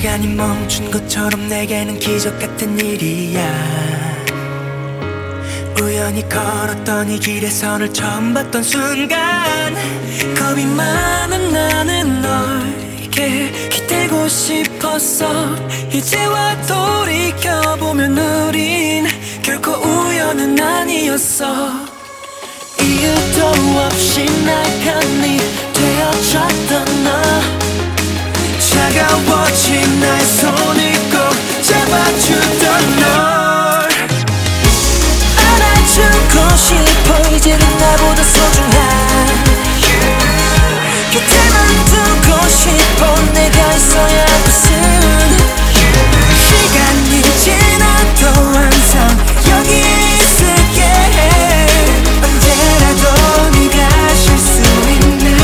시간이 멈춘 것처럼 내게는 기적 같은 일이야. 우연히 걸었던 이 길에서 널 처음 봤던 순간 겁이 많은 나는 너에게 기대고 싶었어. 이제와 돌이켜보면 우린 결코 우연은 아니었어. 이유도 없이 날 편히 되어줬던 너, 차가워진 나의 손을 꼭 잡아주던 널 안아주고 싶어. 이제는 나보다 소중한 곁에만 두고 싶어. 내가 있어야 무슨 시간이 지나도 항상 여기 있을게. 언제라도 네가 쉴 수 있는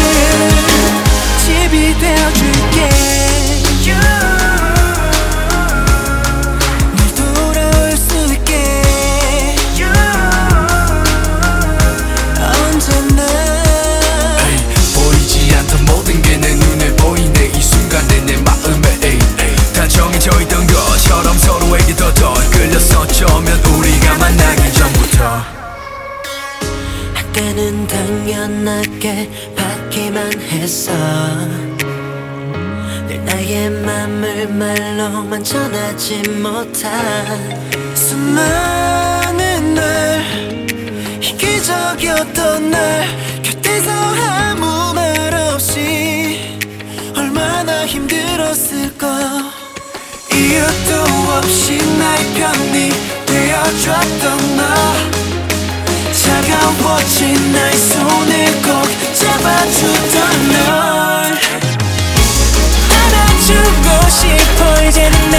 집이 되어줄게. 널 돌아올 수 있게. 언제나 보이지 않던 모든 게 내 눈에 보이네. 이 순간에 내 마음에 다 정해져 있던 것처럼 서로에게 더 끌렸었쩌면 우리가 만나기 전부터. 아까는 당연하게 받기만 했어. 늘 나의 맘을 말로만 전하지 못한 수많은 날, 이기적이었던 날 곁에서 아무 말 없이 얼마나 힘들었을까. 이유도 없이 날 편히 되어줬던 너, 차가워진 나의 손을 꼭 잡아주던 널 안아주고 싶어. 이제는